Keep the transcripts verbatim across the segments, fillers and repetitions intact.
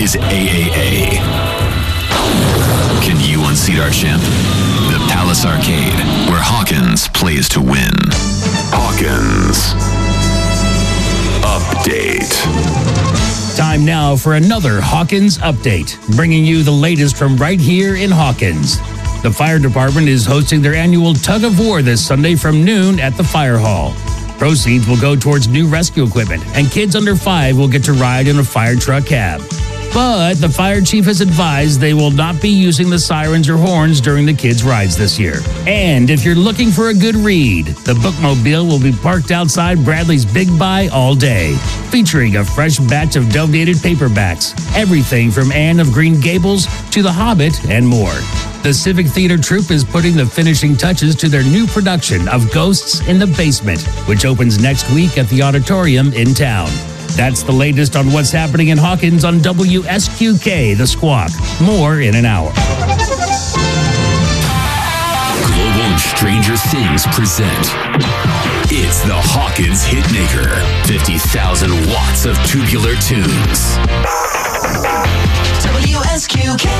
is A A A. Can you unseat our champ? The Palace Arcade, where Hawkins plays to win. Hawkins Update. Time now for another Hawkins Update, bringing you the latest from right here in Hawkins. The fire department is hosting their annual Tug of War this Sunday from noon at the Fire Hall. Proceeds will go towards new rescue equipment, and kids under five will get to ride in a fire truck cab. But the fire chief has advised they will not be using the sirens or horns during the kids' rides this year. And if you're looking for a good read, the Bookmobile will be parked outside Bradley's Big Buy all day, featuring a fresh batch of donated paperbacks, everything from Anne of Green Gables to The Hobbit and more. The Civic Theater Troupe is putting the finishing touches to their new production of Ghosts in the Basement, which opens next week at the auditorium in town. That's the latest on what's happening in Hawkins on W S Q K, The Squawk. More in an hour. Global and Stranger Things present. It's the Hawkins Hitmaker. fifty thousand watts of tubular tunes. W S Q K.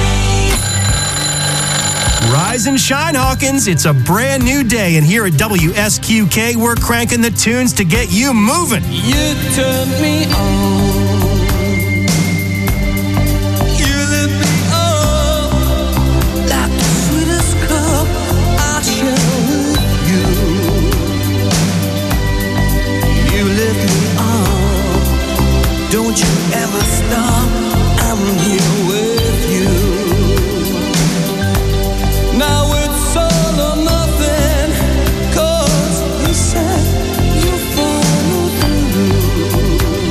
Rise and shine, Hawkins. It's a brand new day, and here at W S Q K, we're cranking the tunes to get you moving. You turn me on. You lift me up like the sweetest cup I share with you. You lift me up. Don't you ever stop. I'm here with you. Now it's all or nothing, 'cause you said you follow through.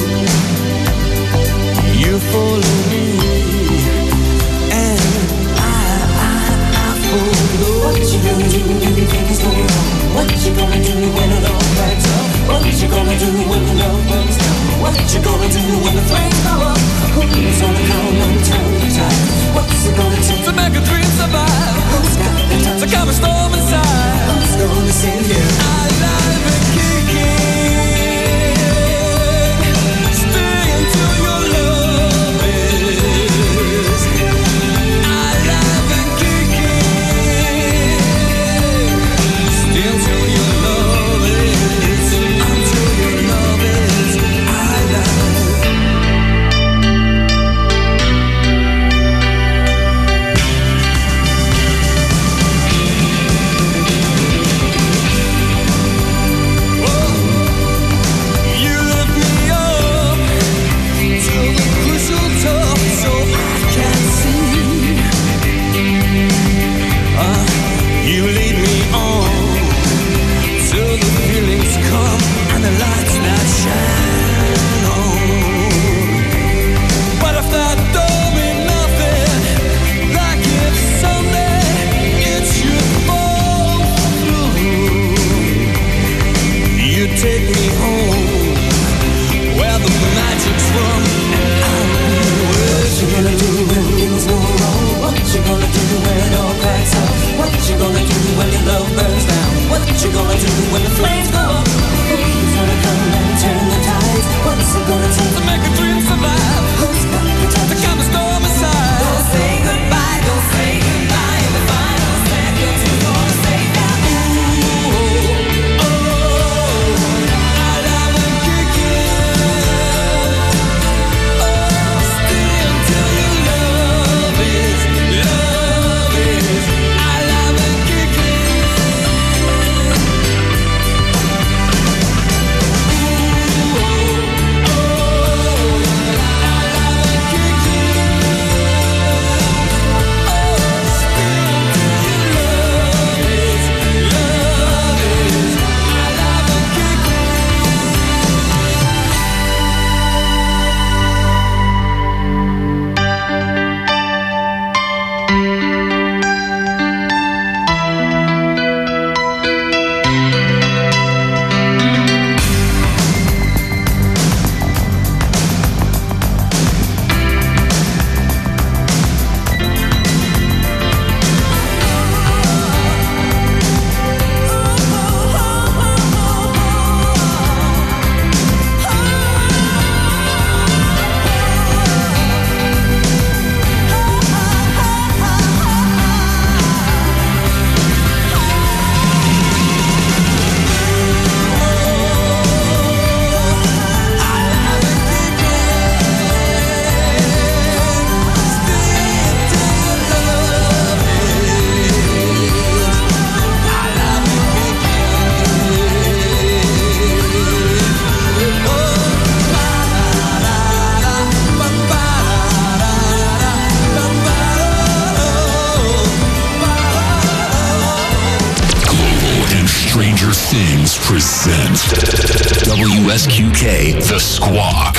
You follow me, and I, I, I follow. What you gonna do when things go wrong? What you gonna do when it all breaks up? What you gonna do when the love breaks down? What you gonna do when the flames go up? Who's gonna come and turn the tide? What's it gonna take to make a dream survive? Who's got the time to calm a storm inside? Who's gonna save you? I live and kicking. Stay until your love is. I live and kicking. Stay until your love is. Until your love is. I live. Things present W S Q K The Squawk.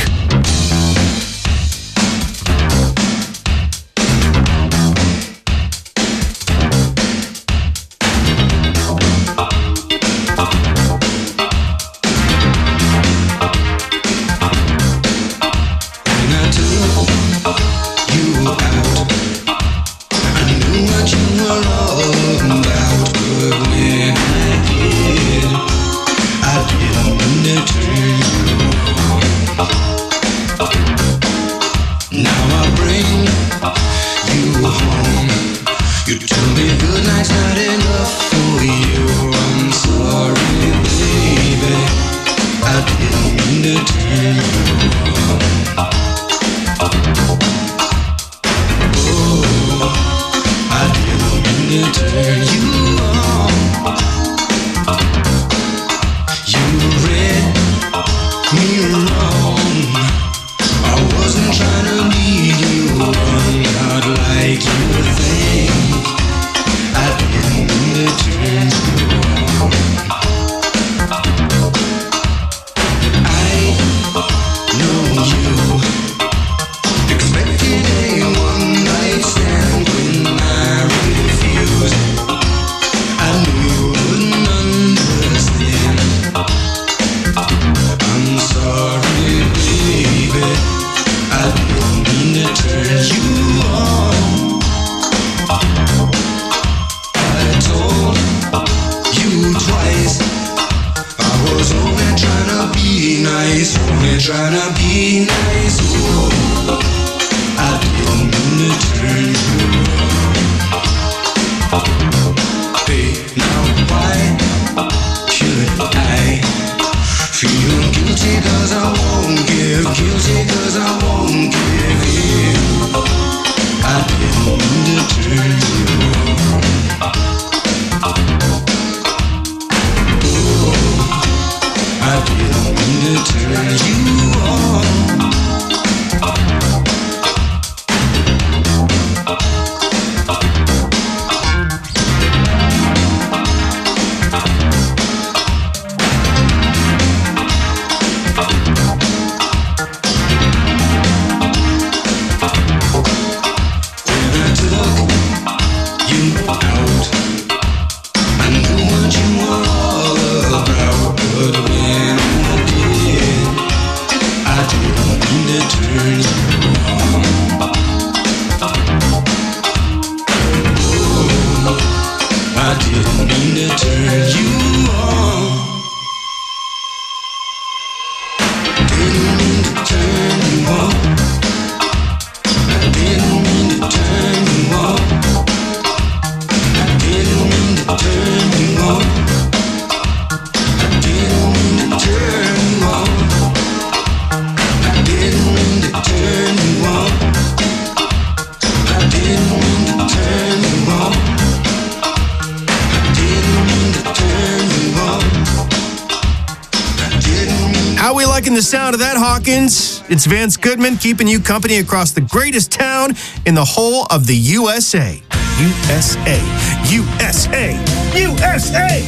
The sound of that, Hawkins. It's Vance Goodman keeping you company across the greatest town in the whole of the U S A. U S A. U S A. U S A.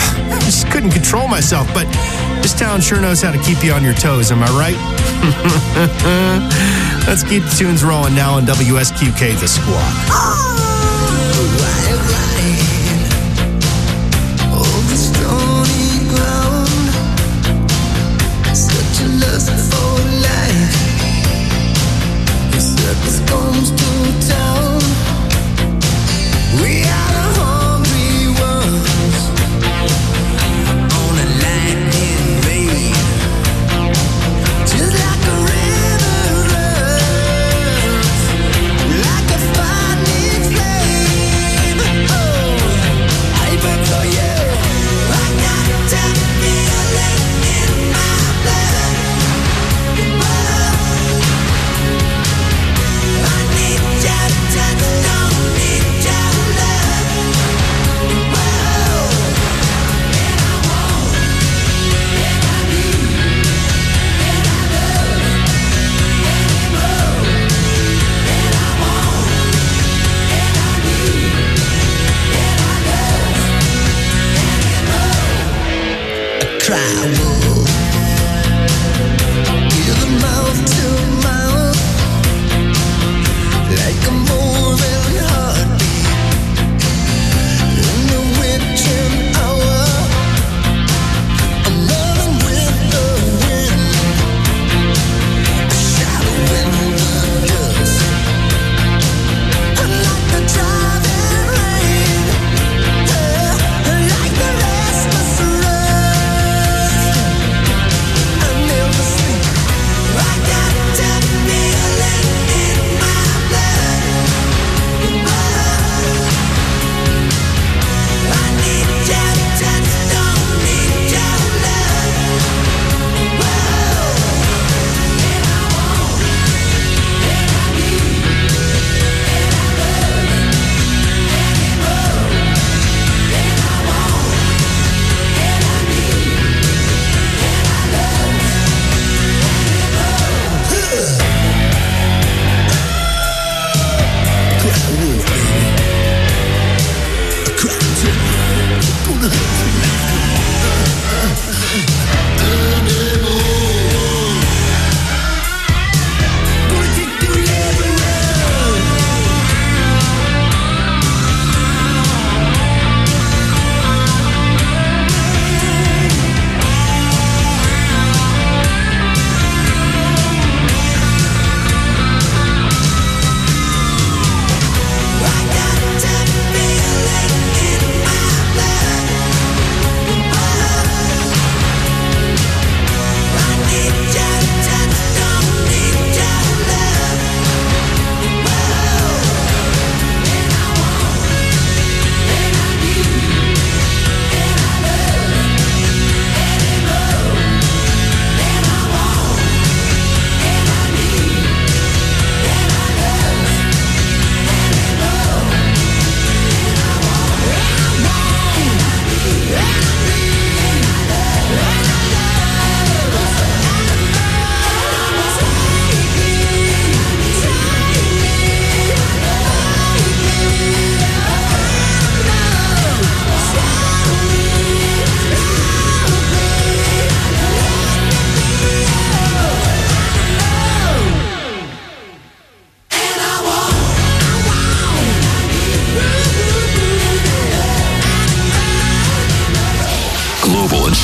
I just couldn't control myself, but this town sure knows how to keep you on your toes, am I right? Let's keep the tunes rolling now on W S Q K The Squawk. Like a fine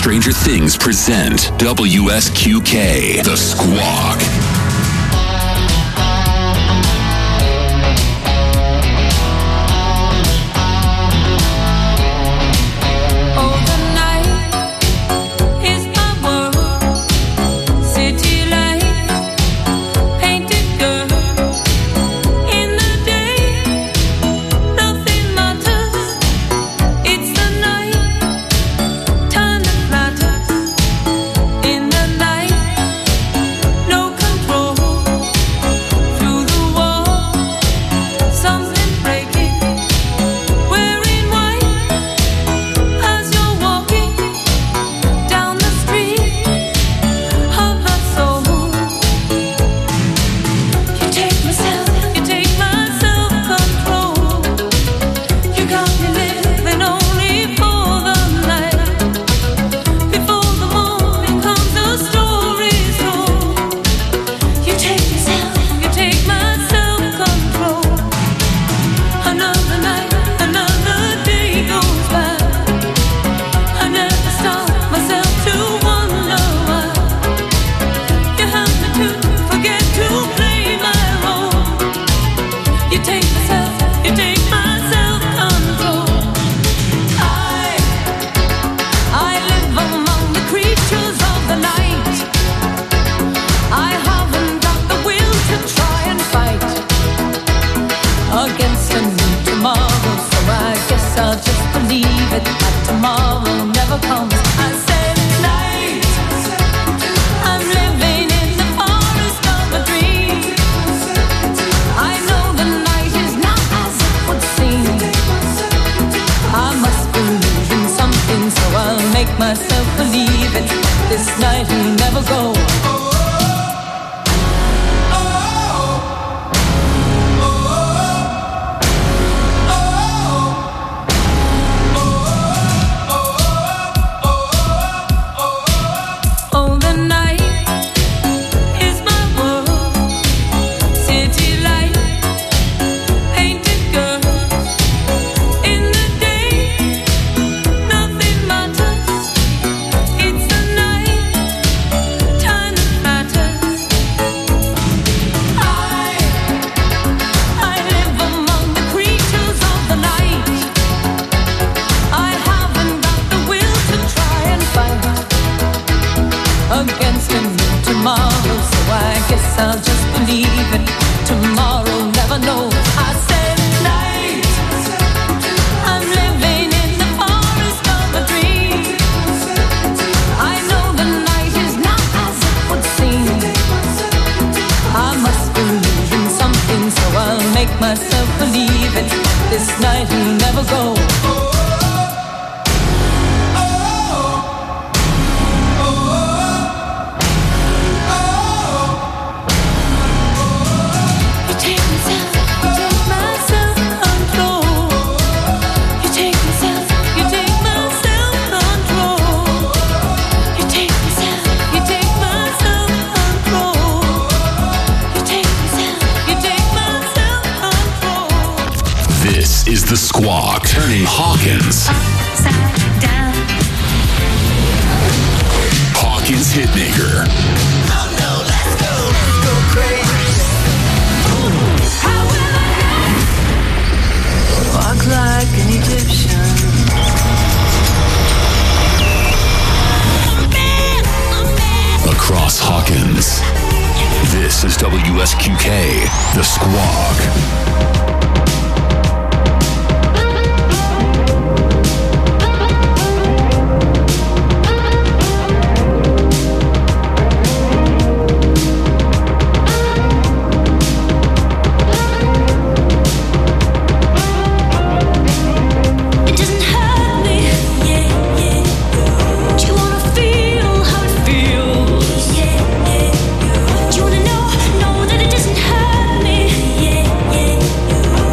Stranger Things present W S Q K, The Squawk. You wanna know, know that it doesn't hurt me. Yeah, yeah.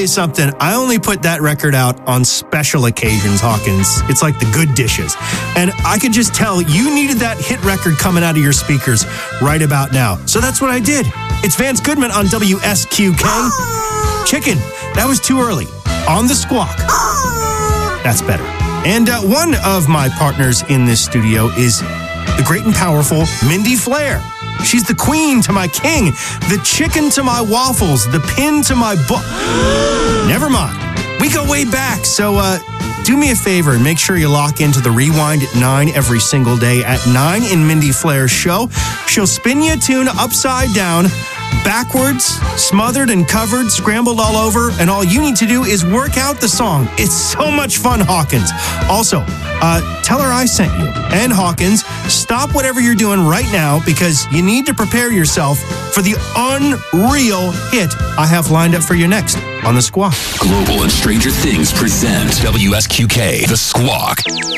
you something. I only put that record out on special occasions, Hawkins. It's like the good dishes. And I could just tell you needed that hit record coming out of your speakers right about now. So that's what I did. It's Vance Goodman on W S Q K. Chicken, that was too early. On the Squawk. That's better. And uh, one of my partners in this studio is the great and powerful Mindy Flair. She's the queen to my king, the chicken to my waffles, the pin to my book. Never mind. We go way back, so uh, do me a favor and make sure you lock into the Rewind at nine every single day at nine in Mindy Flair's show. She'll spin you a tune upside down, backwards, smothered and covered, scrambled all over, and all you need to do is work out the song. It's so much fun, Hawkins. Also, uh, tell her I sent you. And Hawkins, stop whatever you're doing right now because you need to prepare yourself for the unreal hit I have lined up for you next on The Squawk. Global and Stranger Things present W S Q K, The Squawk.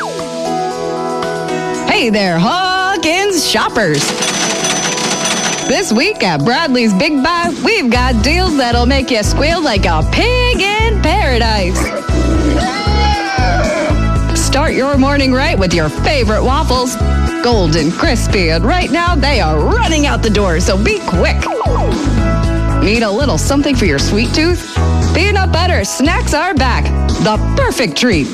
Hey there, Hawkins shoppers. This week at Bradley's Big Buy, we've got deals that'll make you squeal like a pig in paradise. Start your morning right with your favorite waffles. Golden, crispy, and right now they are running out the door, so be quick. Need a little something for your sweet tooth? Peanut butter snacks are back. The perfect treat.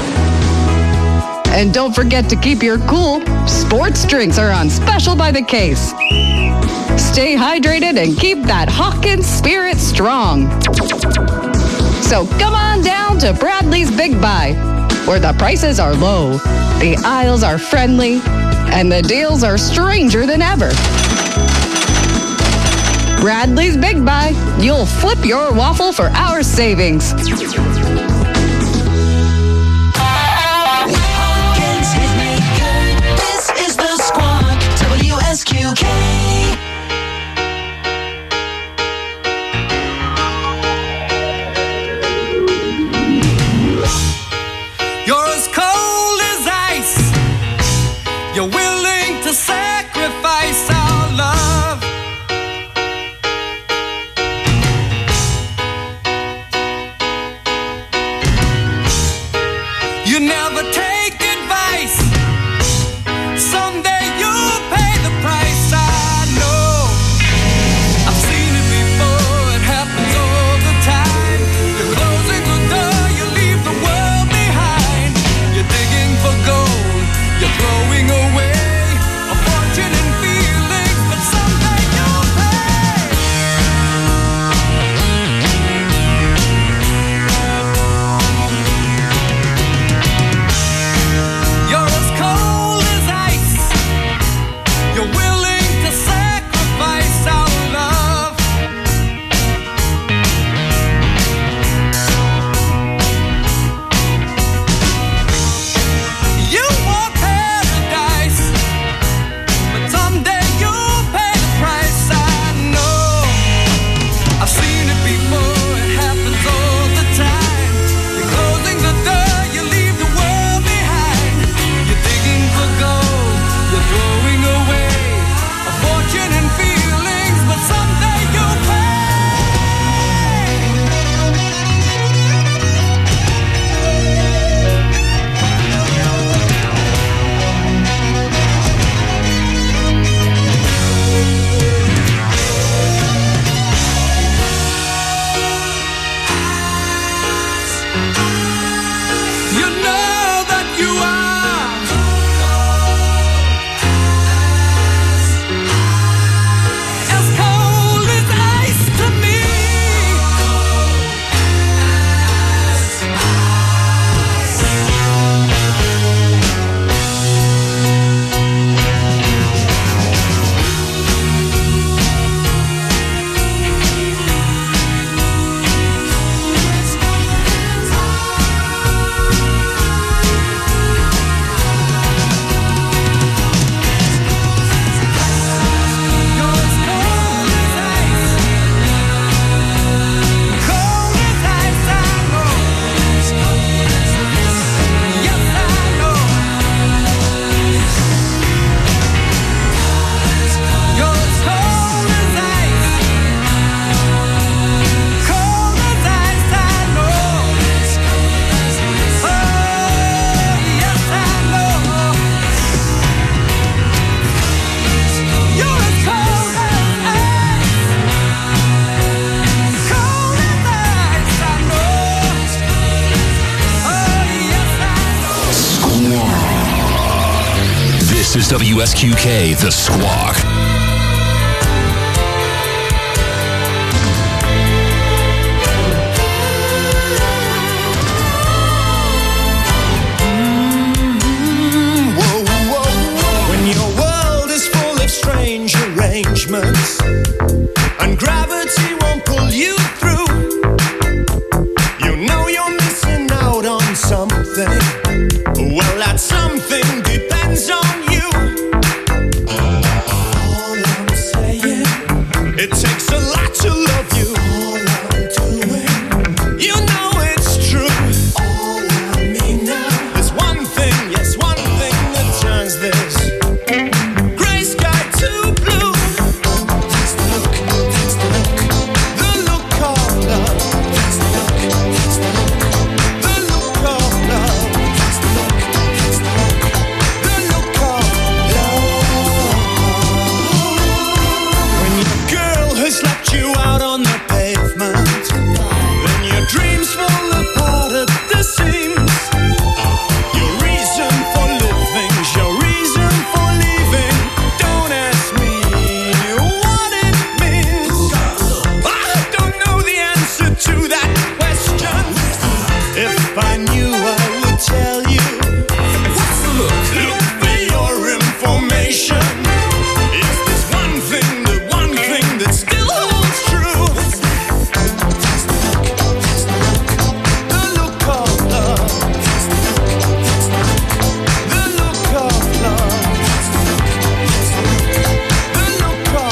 And don't forget to keep your cool. Sports drinks are on special by the case. Stay hydrated and keep that Hawkins spirit strong. So come on down to Bradley's Big Buy, where the prices are low, the aisles are friendly, and the deals are stranger than ever. Bradley's Big Buy, you'll flip your waffle for our savings. Hawkins hit me good. This is the Squawk. W S Q K. You're willing to sacrifice our love. You never take advice. Someday you'll pay the price. I know. I've seen it before. It happens all the time. You're closing the door. You leave the world behind. You're digging for gold. You're throwing away a fortune and feeling is W S Q K, The Squawk. When your world is full of strange arrangements and gravity won't pull you through, you know you're missing out on something. Well, that something depends on you. All I'm saying, it takes a lot to love you. All I'm doing, you know it's true. All I mean now, there's one thing, yes, one thing that turns this gray sky to blue. That's the look, that's the look, the look of love. That's the look, that's the look, the look of love. That's the look, that's the look, the look of love. When your girl has left you out on the pavement, then your dreams fall apart at the seams. Your reason for living, your reason for leaving. Don't ask me what it means. I don't know the answer to that question. If I knew, I would tell you. What's the look? Look for your information. Is this one thing, the one thing that still holds true? The look of love. The look of love. The look of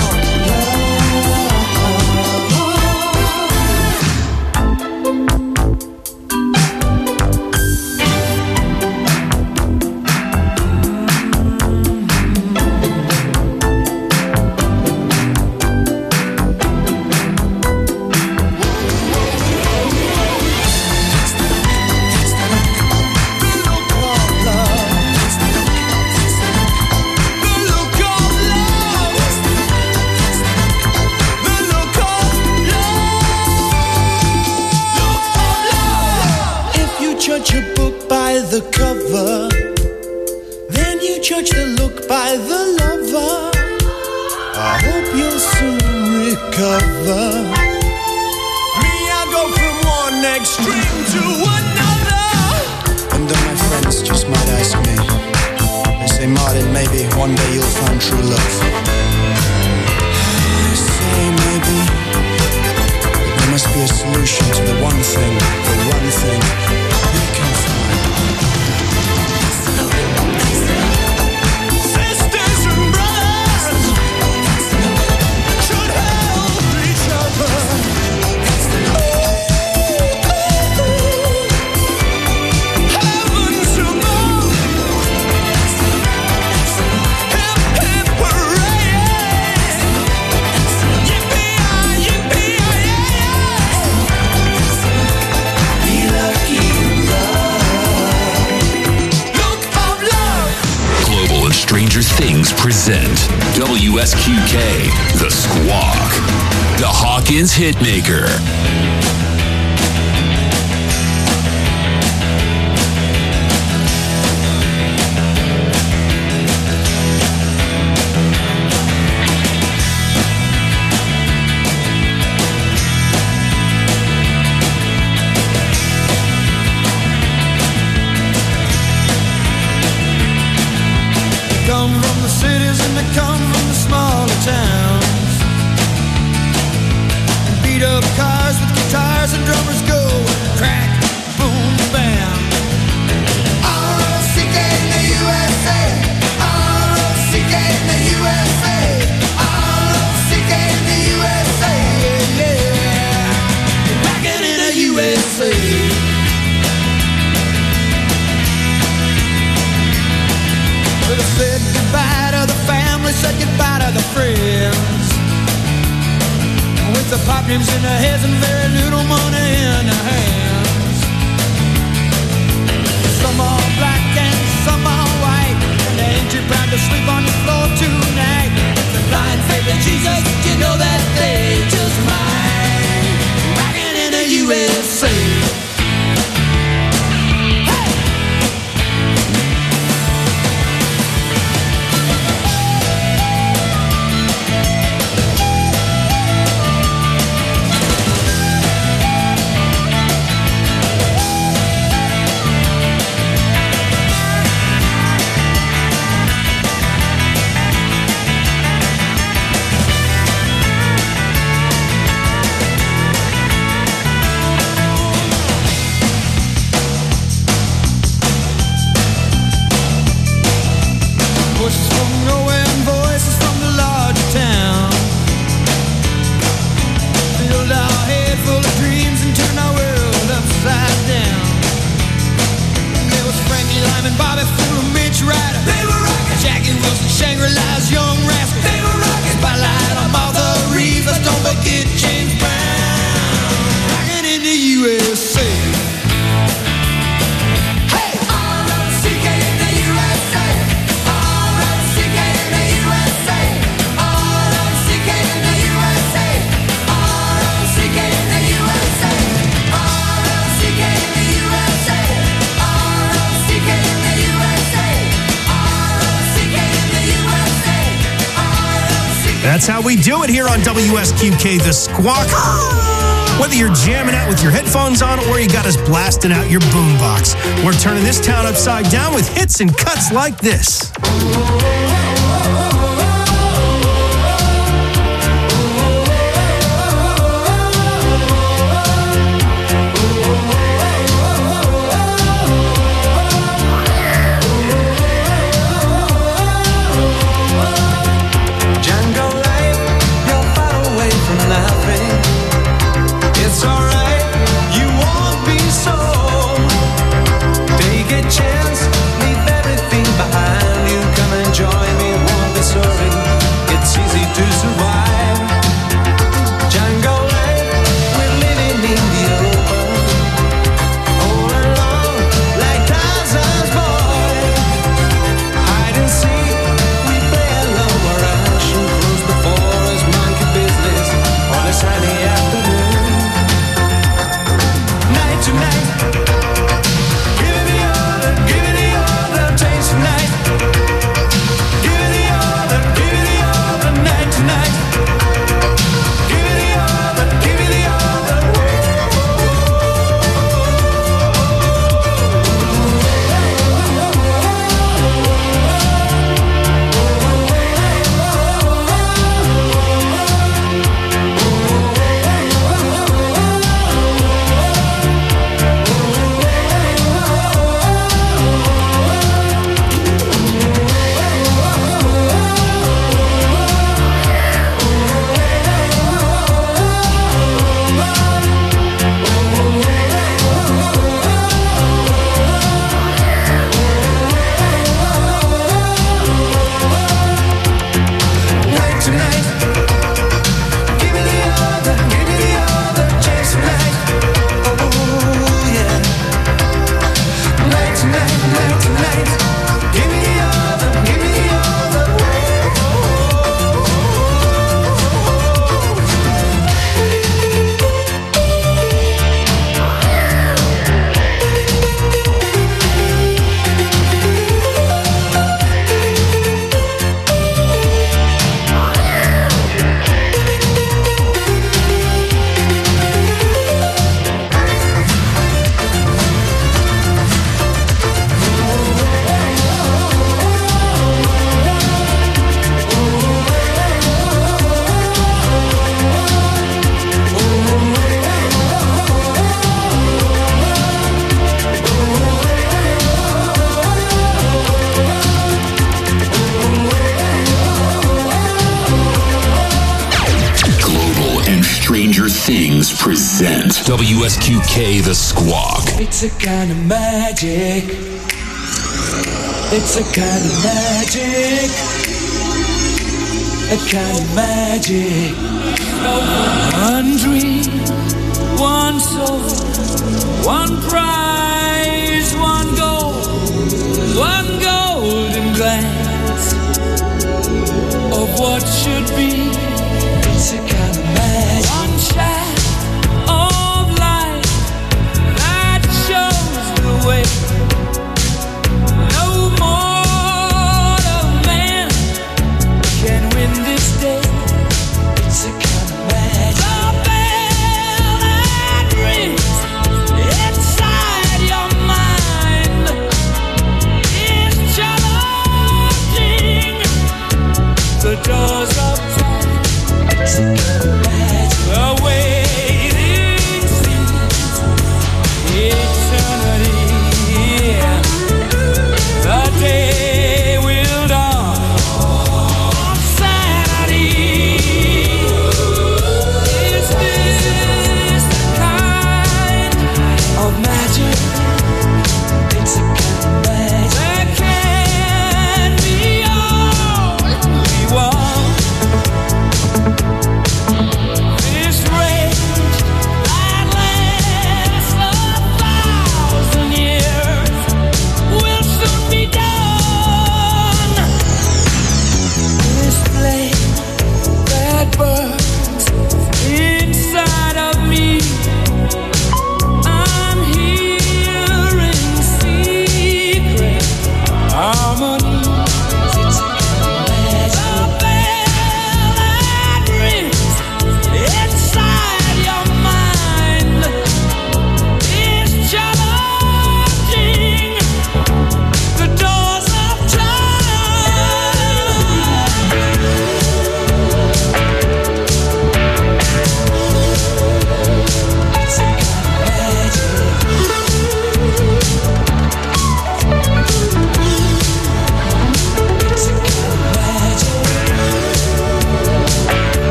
If you judge a book by the cover, then you judge the look by the lover. I hope you'll soon recover. Me, I go from one extreme to another. And then my friends just might ask me, they say, Martin, maybe one day you'll find true love. I say maybe, but there must be a solution to the one thing, the one thing we can find. Sisters and brothers should help each other. Heavens above, hip hip hooray! Yippee-yi, yippee-yi-yi! Be lucky in love. Look of love. Global and Stranger Things present W S Q K, The Squawk, the Hawkins Hitmaker. Come from the cities and they come from the smaller towns. And beat up cars with guitars and drummers go crack, boom, bam. R O C K in the U S A. R O C K in the U S A. R O C K in the U S A. Yeah, yeah. Rockin' in the U S A. Well, I said goodbye to the family, said goodbye to the friends. With the pop names in their heads and very little money in their hands. Some are black and some are white, and they ain't too proud to sleep on the floor tonight. The blind faith in Jesus, you know that they just might. Rockin' in the U S A. Hey! Shangri-La's young rascal. They were rocking Spotlight on Martha Reeves. Let's don't forget James Brown. Rocking in the U S A. Hey! R O C K in the U S A. R O C K in the U S A. R O C K in the U S A. R O C K in the U S A. R O C K in the U S A. R O C K in the U S A. R O C K in the U S A. R O C K. That's how we do it here on W S Q K, The Squawk. Whether you're jamming out with your headphones on or you got us blasting out your boombox, we're turning this town upside down with hits and cuts like this. Jungle life, you're far away from nothing. It's alright, you won't be sold. Take a chance, leave everything behind you. Come and join me, won't be sorry. It's easy to survive. Jungle life, we're living in the open. All alone, like Tarzan's boy. Hide and seek, we play alone or rush and cruise the forest, monkey business on a sunny afternoon. Night to night, give it the order, give it the order, taste tonight. Give it the order, give it the order, night to night. Give it the order, give it the order. Night to night, give me the order, give me the order, chase tonight. Oh yeah. Night to night, night to night, give me the order, give me the order. Global and Stranger Things present W S Q K The Squawk. It's a kind of magic. It's a kind of magic. A kind of magic. One dream, one soul, one prize, one goal, one golden glance of what should be. It's a kind of magic. One shaft of light that shows the way. No mortal man can win this day. It's a kind of magic. The bell that rings inside your mind is just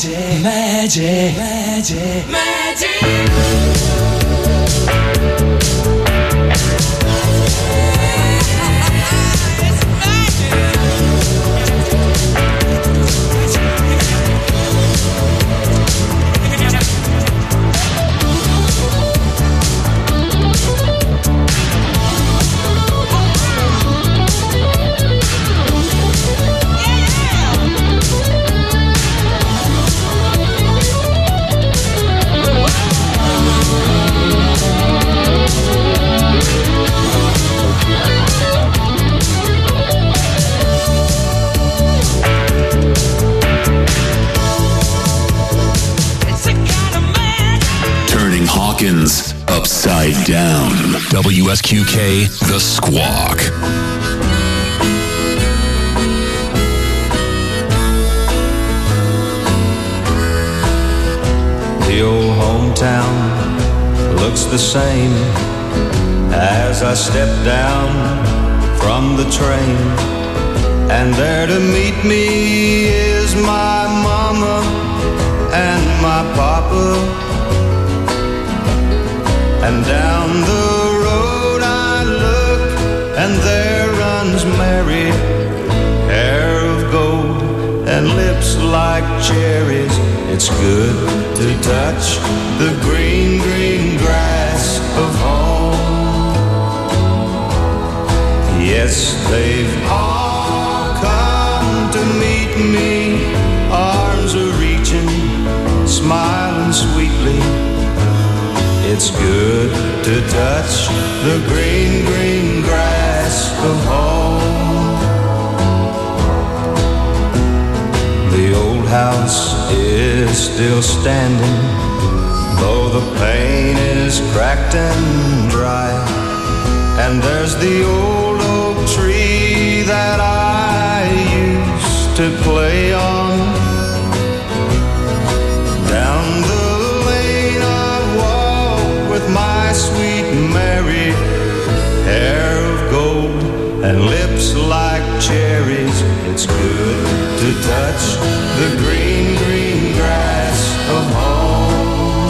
magic, magic, magic, magic. Hawkins upside down. W S Q K, The Squawk. The old hometown looks the same as I step down from the train. And there to meet me is my mama and my papa. And down the road I look, and there runs Mary, hair of gold and lips like cherries. It's good to touch the green, green grass of home. Yes, they've all come to meet me. Arms are reaching, smiling sweetly. It's good to touch the green, green grass of home. The old house is still standing, though the paint is cracked and dry. And there's the old oak tree that I used to play on. Down the my sweet Mary, hair of gold and lips like cherries. It's good to touch the green, green grass of home.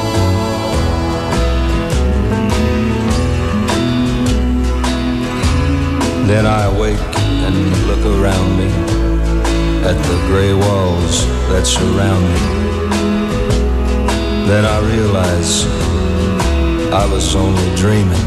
Then I wake and look around me at the gray walls that surround me. Then I realize I was only dreaming.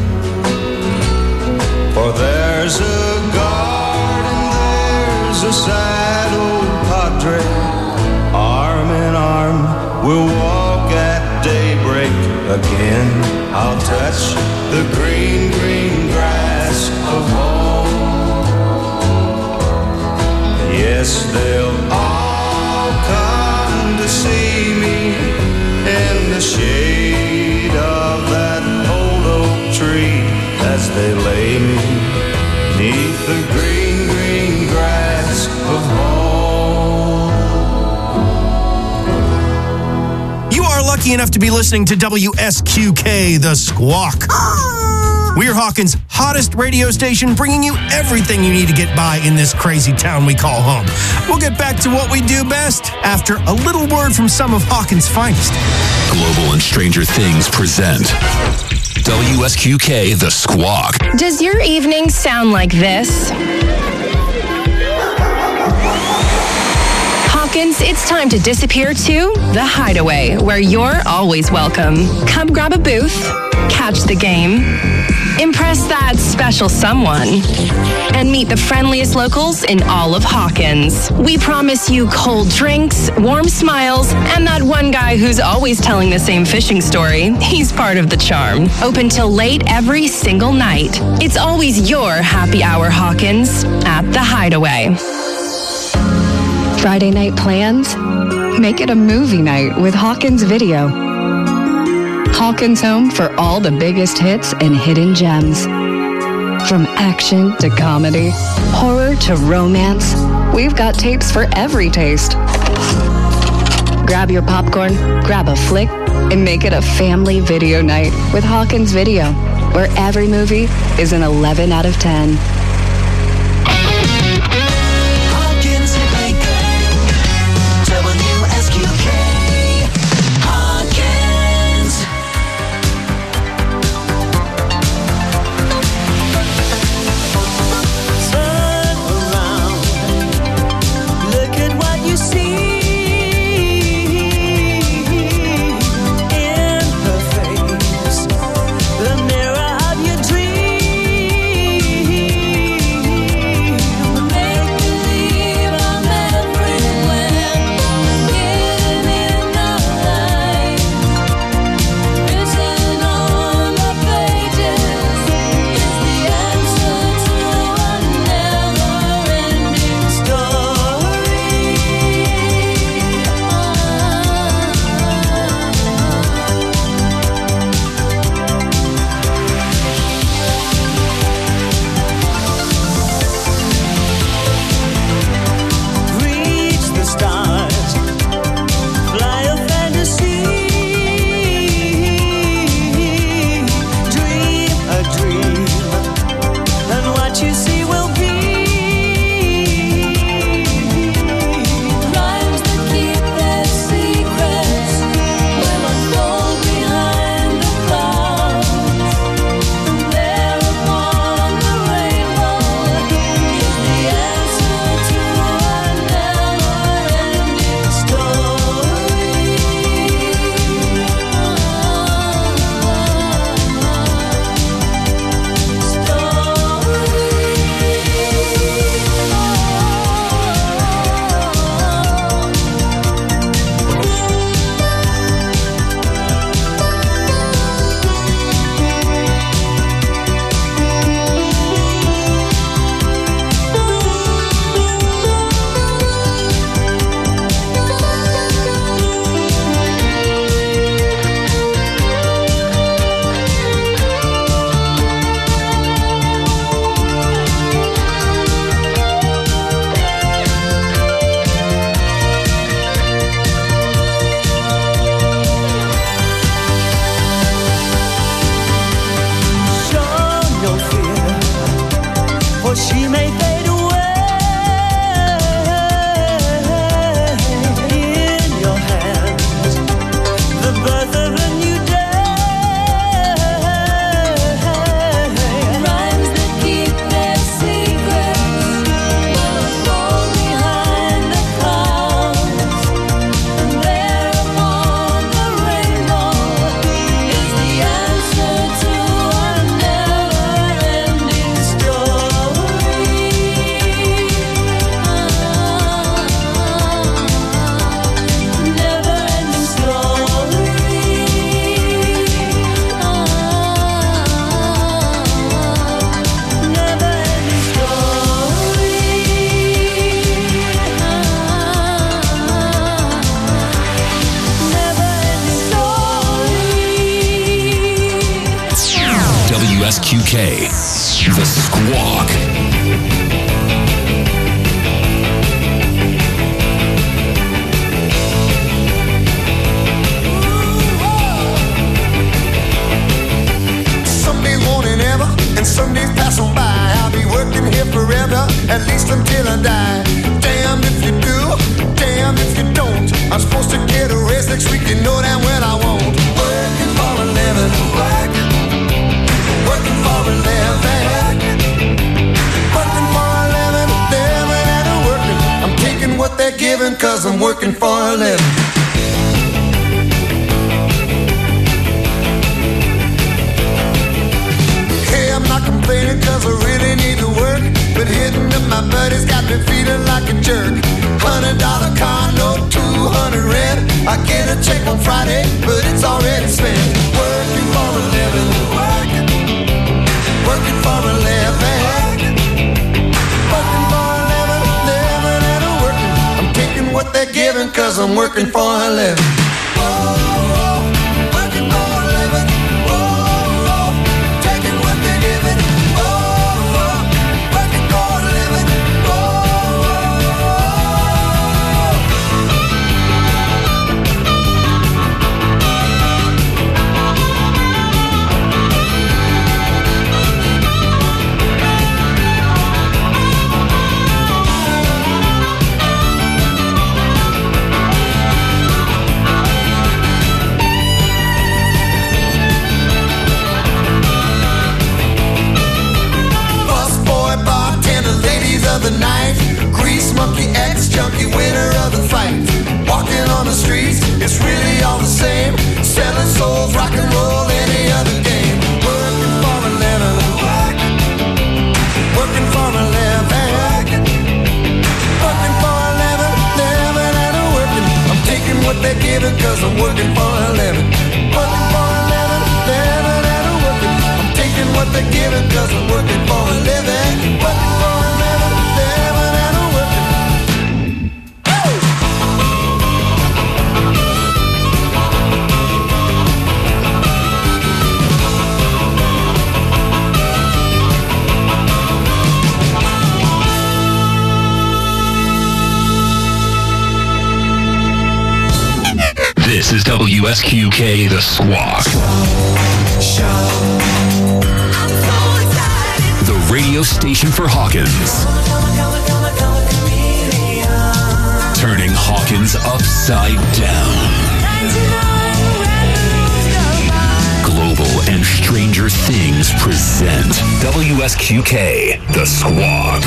For there's a garden, there's a sad old padre. Arm in arm, we'll walk at daybreak again. I'll touch the green, green grass of home. Yes, they'll all come to see me in the shade of that old oak tree as they lay me neath the green, green grass of home. You are lucky enough to be listening to W S Q K, The Squawk. We're Hawkins' hottest radio station, bringing you everything you need to get by in this crazy town we call home. We'll get back to what we do best after a little word from some of Hawkins' finest. Global and Stranger Things present W S Q K, The Squawk. Does your evening sound like this? Hawkins, it's time to disappear to The Hideaway, where you're always welcome. Come grab a booth, catch the game, impress that special someone, and meet the friendliest locals in all of Hawkins. We promise you cold drinks, warm smiles, and that one guy who's always telling the same fishing story. He's part of the charm. Open till late every single night. It's always your happy hour, Hawkins, at The Hideaway. Friday night plans? Make it a movie night with Hawkins Video. Hawkins' home for all the biggest hits and hidden gems. From action to comedy, horror to romance, we've got tapes for every taste. Grab your popcorn, grab a flick, and make it a family video night with Hawkins Video, where every movie is an eleven out of ten. Hawkins and Baker, W S Q K. or she may fade away. In your hands, the birth of a new day. Rhymes that keep their secrets will fall behind the clouds, and there upon the rainbow is the answer to a never-ending story. Never-ending story. Never-ending story. W S Q K, The Squawk. Some days more than ever, and some days pass on by. I'll be working here forever, at least until I die. Damn if you do, damn if you don't. I'm supposed to get a raise next week, you know damn well I won't. Working for a living, working, working for a living, working for a living, living and a working. I'm taking what they're giving, cause I'm working for a living. Hey, I'm not complaining cause I really need to work, but hitting up my buddies got me feeling like a jerk. Hundred dollar car note, two hundred rent. I get a check on Friday, but it's already spent. Working for a living, working, working for a living, working for a living, living and a working. I'm taking what they're giving cause I'm working for a living. Whoa, working for a living. Whoa, taking what they're giving. Whoa, working for a living. Busboy, bartender, ladies of the night, grease monkey, ex-junkie, winner of the fight. Walking on the streets, it's really all the same. Selling souls, rock and roll, any other game. Working for a living, working, working for a living, working for a living, living and a working. I'm taking what they're giving cause I'm working for a living. Working for a living, living and a working. I'm taking what they're giving cause I'm working for a living. Working for a living, living and a working. This is W S Q K, The Squawk. The radio station for Hawkins. Turning Hawkins upside down. Global and Stranger Things present W S Q K, The Squawk.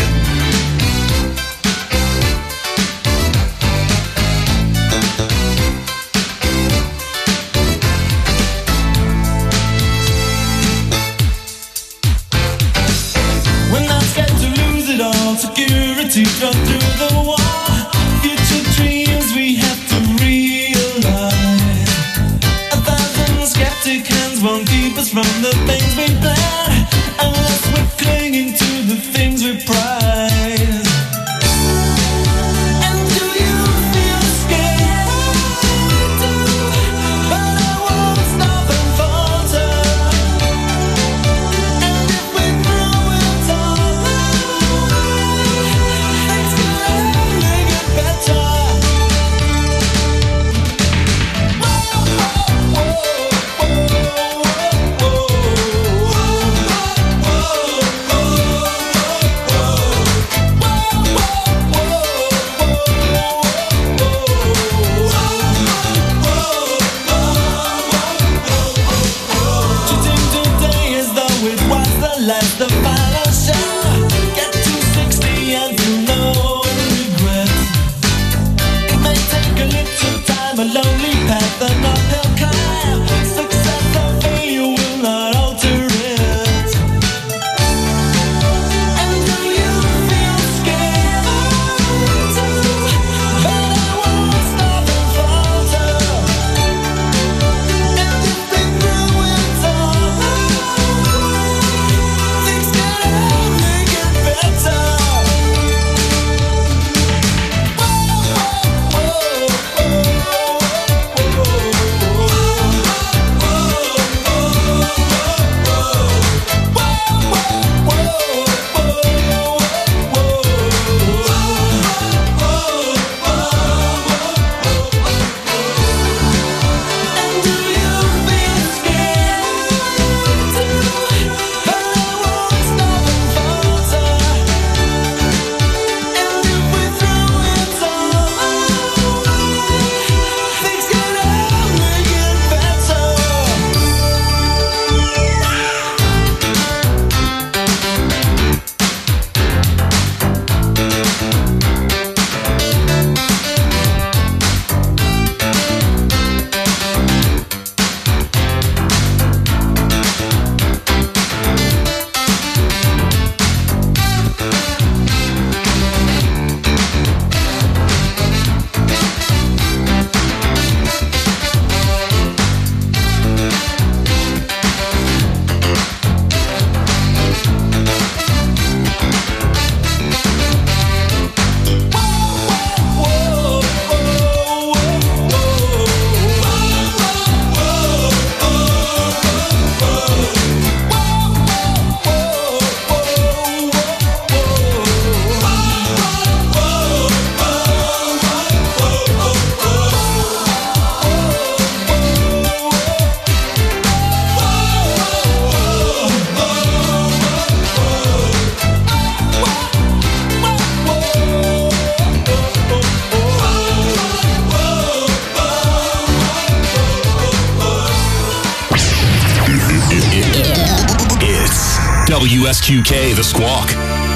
We're not scared to lose it all. Security drove through the wall. Future dreams we have to realize. A thousand skeptic hands won't keep us from the things we plan, unless we're clinging to the things we prize. And do you feel scared? But I won't stop and falter. And if we throw it all, things can only get better. Whoa, whoa, whoa, whoa, whoa. W S Q K, The Squawk.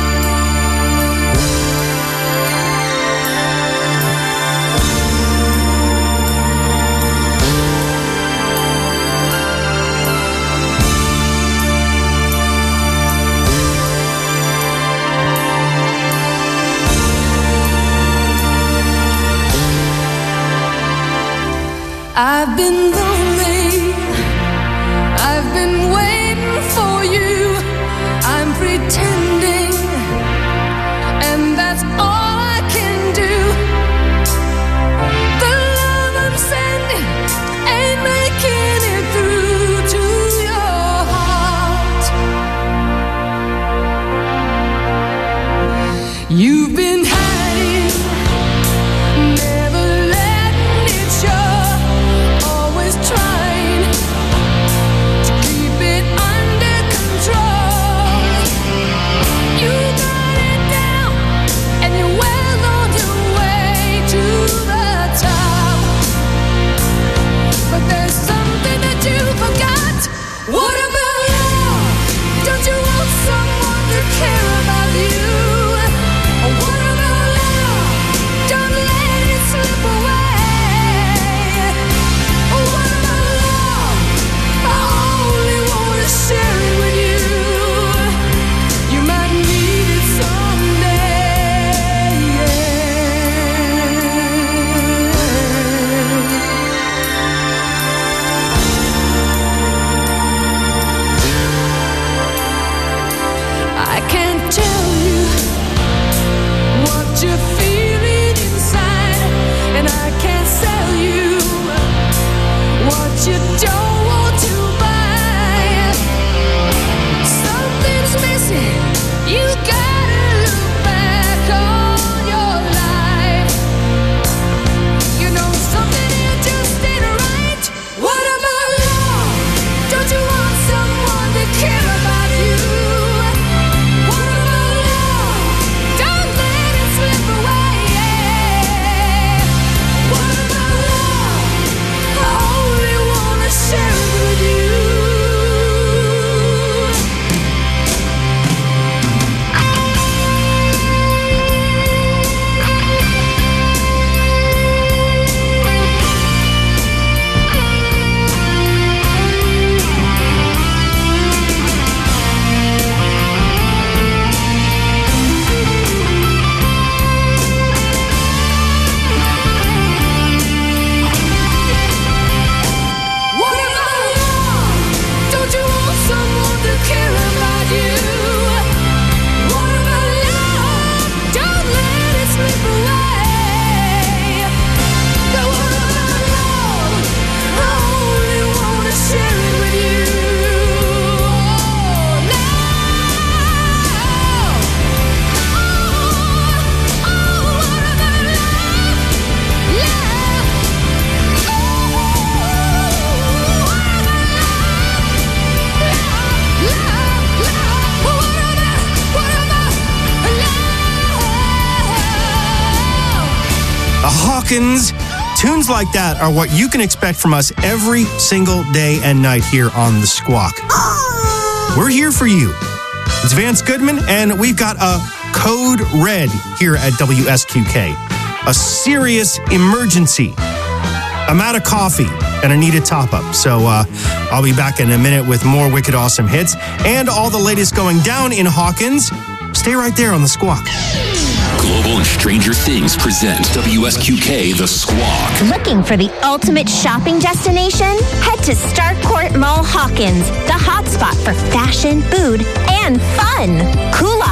I've been lonely. I've been waiting for you. I'm pretending, and that's all I can do. The love I'm sending ain't making it through to your heart. You've been hiding, never letting it show. Always trying to keep it under control. You got it down, and you're well on your way to the top. But there's something that you forgot. What about love? Don't you want someone to care about you? What about love? Don't let it slip away. What about love? I only want to share it with you. You might need it someday. I can't tell you what you're feeling inside, and I can't sell you what you don't want to buy. Something's missing. You gotta look back on your life. You know something here just ain't right. What about love? Don't you want someone to care about you? What about love? Don't let it slip away. What about love? I only wanna share it with you. What about love? Don't you want someone to care about you? What about love? Don't let it slip away. But what about love? I only wanna share it with you. Oh, love. Oh, oh, what about love? Love. Oh, what about love? Love, love. What about, what about love? The Hawkins. Tunes like that are what you can expect from us every single day and night here on The Squawk. We're here for you. It's Vance Goodman, and we've got a code red here at W S Q K. A serious emergency. I'm out of coffee and I need a top up. So uh, I'll be back in a minute with more wicked awesome hits and all the latest going down in Hawkins. Stay right there on The Squawk. Global and Stranger Things present W S Q K, The Squawk. Looking for the ultimate shopping destination? Head to Starcourt Mall Hawkins, the hotspot for fashion, food, and fun. Cool